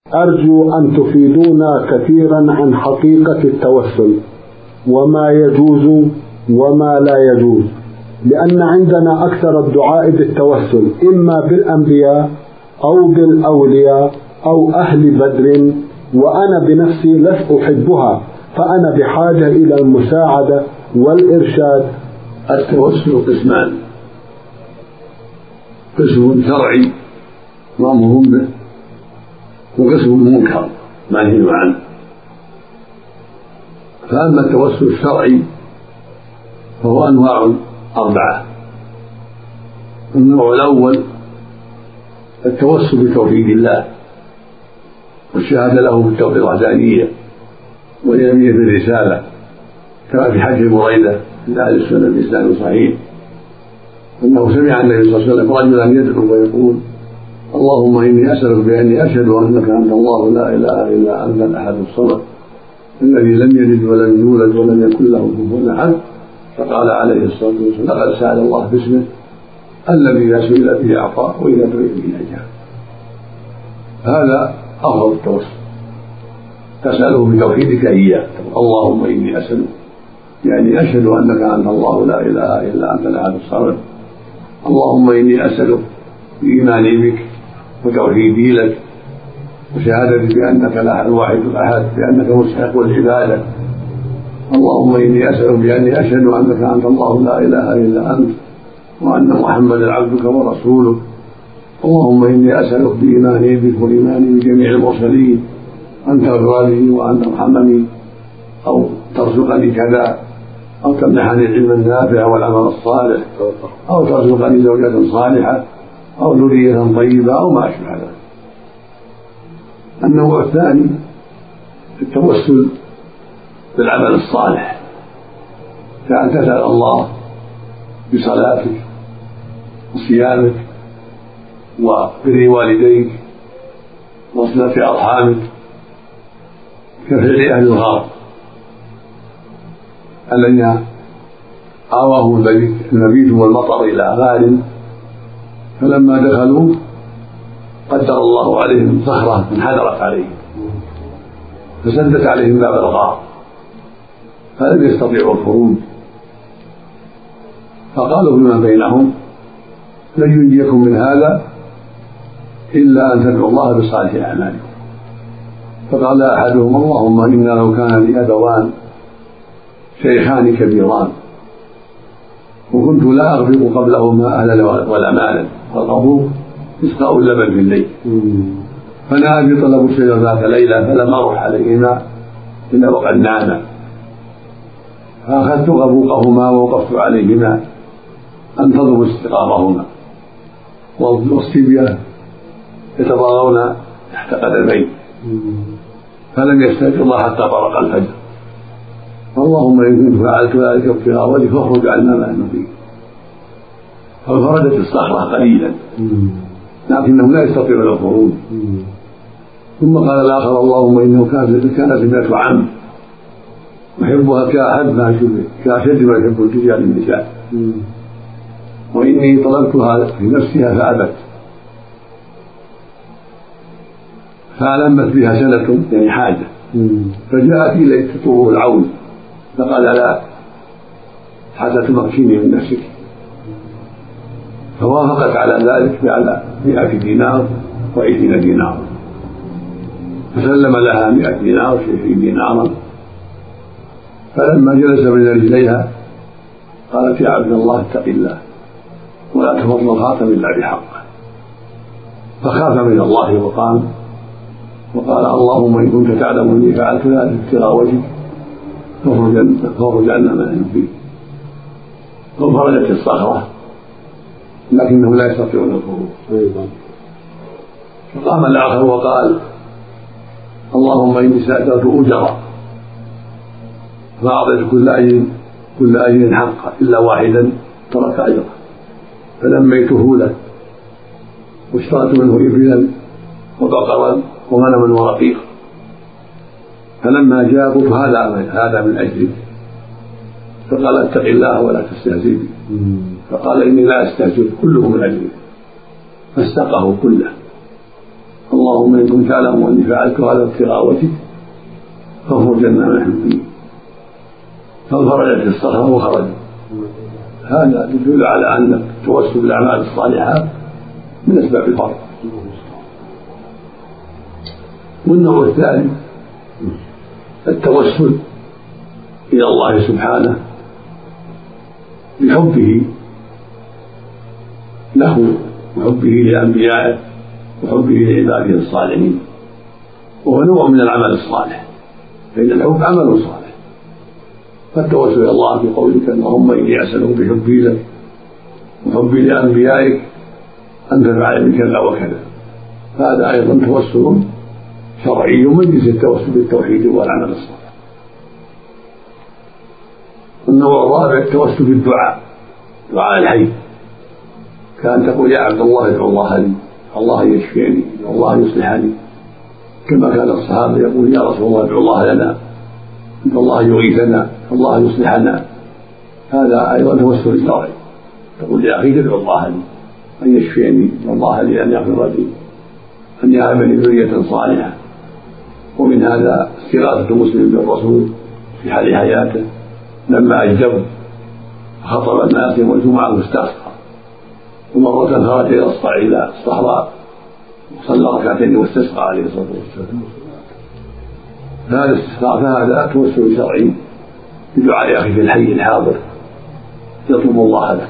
أرجو أن تفيدونا كثيرا عن حقيقة التوسل وما يجوز وما لا يجوز، لأن عندنا أكثر الدعاء بالتوسل إما بالأنبياء أو بالأولياء أو أهل بدر، وأنا بنفسي لست أحبها، فأنا بحاجة إلى المساعدة والإرشاد. التوسل قسمان: قسم شرعي مأمور به، وقسم منكر منهي عنه. فأما التوسل الشرعي فهو أنواع 4. النوع الأول التوسل بتوحيد الله والشهادة له بالتوحيد الوحدانية واليمين بالرسالة، كما في حديث بريدة عند أهل السنة بإسناد صحيح أنه سمع النبي صلى الله عليه وسلم رجلا يدعو ويقول: اللهم إني أسألك بأني أشهد أنك أنت الله لا إله إلا أنت الأحد الصمد الذي لم يلد ولم يولد ولم يكن له كفوا أحد. فقال عليه الصلاة والسلام: لقد سأل الله باسمه الذي إذا سئل به أعطاه وإذا دعي به أجاب. هذا أفضل التوسل، تسأله بتوحيدك إياه: اللهم إني أسألك يعني أشهد أنك أنت الله لا إله إلا أنت الأحد الصمد. اللهم إني أسألك بإيماني بك وتوحيدي لك وشهادتي بأنك الواحد الأحد بأنك مستحق العبادة. اللهم إني أسألك بأني أشهد أنك أنت الله لا إله إلا أنت وأن محمدا عبدك ورسولك. اللهم إني أسألك بإيماني بك وإيماني بجميع المرسلين أن تغفر لي وأن ترحمني أو ترزقني كذا، أو تمنحني العلم النافع والعمل الصالح، أو ترزقني زوجة صالحة أو ذرية طيبة أو ما أشبه ذلك. النوع الثاني التوسل بالعمل الصالح، كأن تسأل الله بصلاتك وصيامك وبر والديك وصلة أرحامك، كفعل أهل الغار الذين آواهم المبيت والمطر إلى غار، فلما دخلوا قدر الله عليهم صخرة انحدرت عليهم فسدت عليهم باب الغار فلم يستطيعوا الخروج، فقالوا فيما بينهم: لن ينجيكم من هذا إلا أن تدعوا الله بصالح أعمالكم. فقال أحدهم: اللهم إنا لو كان لي أبوان شيخان كبيران وكنت لا أغفق قبلهما أهلا ولا مالا، والغفوق إسقاء اللبن في الليل، فنادى طلب الشجر ذات ليلة فلم أروح عليهما إلا وقد ناما، فأخذت غبوقهما ووقفت عليهما أنتظر استيقاظهما، والصبية يتضاغون تحت قدمي فلم يستيقظا حتى طرق الفجر. اللهم إن كنت فعلت ذلك ابتغاء وجهك فاخرج عنا ما نحن فيه. فانفردت الصخرة قليلا لكنهم لا يستطيعون الخروج. ثم قال الآخر: اللهم إنه كانت ابنة عم أحبها كأشد ما يحب الرجال النساء، وإني طلبتها في نفسها فأبت، فألمت بها سنة يعني حاجة، فجاءت إليه تطلب العون، فقال: لا حتى تمكني من نفسك. فوافقت على ذلك على 100 دينار و20 دينار، فسلم لها 100 دينار و20 دينارا. فلما جلس بين رجليها قالت: يا عبد الله اتق الله ولا تفضل الخاتم إلا بحقه. فخاف من الله وقام وقال: اللهم إن كنت تعلم أني فعلت ذلك ابتغاء وجهك فاخرج عنا ما نحن فيه. فانفرجت الصخرة لكنهم لا يستطيعون الخروج. فقام الآخر وقال: اللهم إني سألت أجرا فأعطيت كل أجر حقه إلا واحدا ترك أجره، فلميته له واشتريت منه إبلا وبقرا وغنما ورقيقا. فلما جاء قلت: هذا من أجلك. فقال: اتق الله ولا تستهزئ بي. فقال: إني لا أستهزئ، كله من أجلك. فاستقه كله. اللهم إن كنت تعلم أني فعلت هذا ابتغاء وجهك فاخرجنا من حبي، فانفرجت الصخرة وخرج. هذا يدل على أن التوسل بالأعمال الصالحات من أسباب الفرج. والنوع الثاني التوسل إلى الله سبحانه بحبه له وحبه لأنبيائه وحبه لعباده الصالحين، وهو نوع من العمل الصالح، فإن الحب عمل صالح. فالتوسل إلى الله في قولك اللهم إني أسألك بحبي لك وحبي لأنبيائك أن تفعل بكذا وكذا، هذا أيضا توسل شرعي من جنس التوسل بالتوحيد والعمل الصالح. النوع الرابع التوسل بالدعاء، دعاء الحي، كأن تقول يا عبد الله ادعو الله لي، الله يشفيني، الله يصلحني، كما كان الصحابة يقول يا رسول الله ادعو الله لنا، ادعو الله يغيثنا، الله يصلحنا. هذا أيضا توسل شرعي، تقول يا أخي ادعو الله لي أن يشفيني، ادعو الله لي أن يغفر لي، أن يهب لي ذرية صالحة. ومن هذا استغاثة مسلم بالرسول في حال حياته لما أجدب خطب الناس يوم الجمعة واستسقى، ومرة خرج إلى الصحراء وصلى ركعتين واستسقى عليه الصلاة والسلام. هذا الاستسقاء فهذا توسل شرعي بدعاء أخيك الحي الحاضر يطلب الله لك.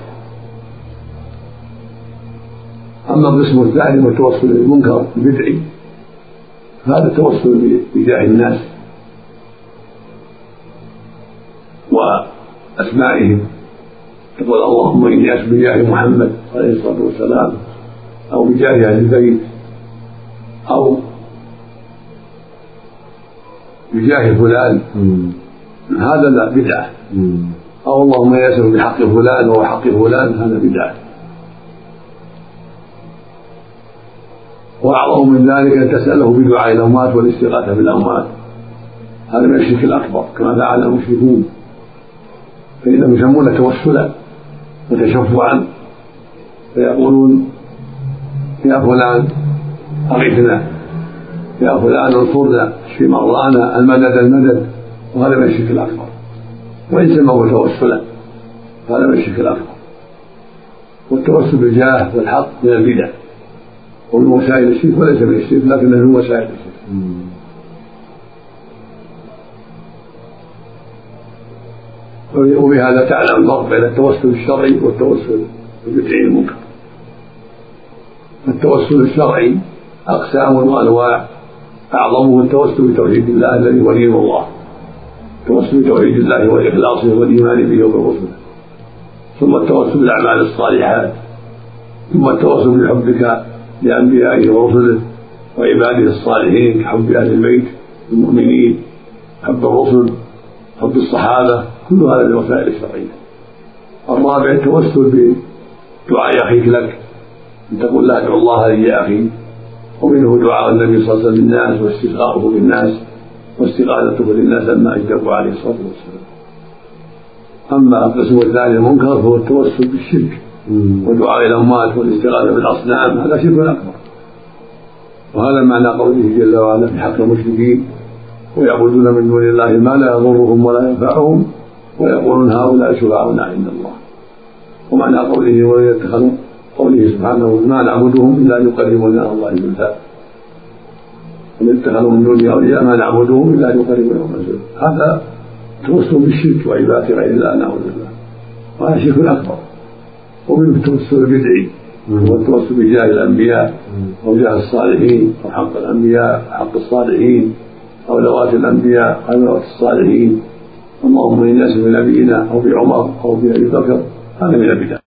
أما القسم الثاني والتوسل للمنكر البدعي، هذا التوسل بجاه الناس وأسمائهم، تقول اللهم إني أسألك بجاه محمد عليه الصلاة والسلام أو بجاه أهل البيت أو بجاه فلان، هذا لا بدعة. أو اللهم إني أسألك بحق فلان وهو حق فلان، هذا بدعة. وأعظم من ذلك أن تسأله بدعاء الأموات والاستغاثة بالأموات، هذا من الشرك الأكبر كما فعل المشركون، فإنهم يسمون توسلا وتشفعا، فيقولون يا فلان أغثنا، يا فلان انصرنا، اشف مرضانا، المدد المدد، وهذا من الشرك الأكبر. وإن سموه توسلا هذا من الشرك الأكبر. والتوسل بالجاه والحق من البدع ومن وسائل الشرك، وليس من الشرك لكنه من وسائل الشرك. وبهذا تعلم الفرق بين التوسل الشرعي والتوسل البدعي المنكر. التوسل الشرعي أقسام وأنواع، أعظمه التوسل بتوحيد الله الذي ولي الله، التوسل بتوحيد الله وإخلاصه والإيمان به وبرسله، ثم التوسل بالأعمال الصالحات، ثم التوسل بحبك لأنبيائه ورسله وعباده الصالحين كحب أهل البيت المؤمنين، حب الرسل، حب الصحابة، كل هذا من الوسائل الشرعية. الرابع التوسل بدعاء أخيك لك، أن تقول لا ادعو الله لي يا أخي، ومنه دعاء النبي صلى الله عليه وسلم للناس واستسقاؤه للناس واستغاثته للناس لما أجدبوا عليه الصلاة والسلام. أما القسم الثاني المنكر فهو التوسل بالشرك ودعاء الأموات والاستغاثة بالأصنام، هذا شرك أكبر. وهذا معنى قوله جل وعلا في حق المشركين ويعبدون من دون الله ما لا يضرهم ولا ينفعهم ويقولون هؤلاء شفعاؤنا عند الله. ومعنى قوله سبحانه ما نعبدهم إلا أن يقربونا إلى الله زلفى، ومن اتخذوا من دونه أولياء ما نعبدهم إلا أن يقربونا إلى الله زلفى، هذا توسل بالشرك وعبادة غير الله نعوذ بالله، وهذا شرك أكبر. ومنه التوسل البدعي هو التوسل بجاه الأنبياء أو جاه الصالحين أو حق الأنبياء حق الصالحين أو لوات الأنبياء أو لوات الصالحين، اللهم إني أسألك بنبينا أو بعمر أو بأبي بكر، هذا من البدع.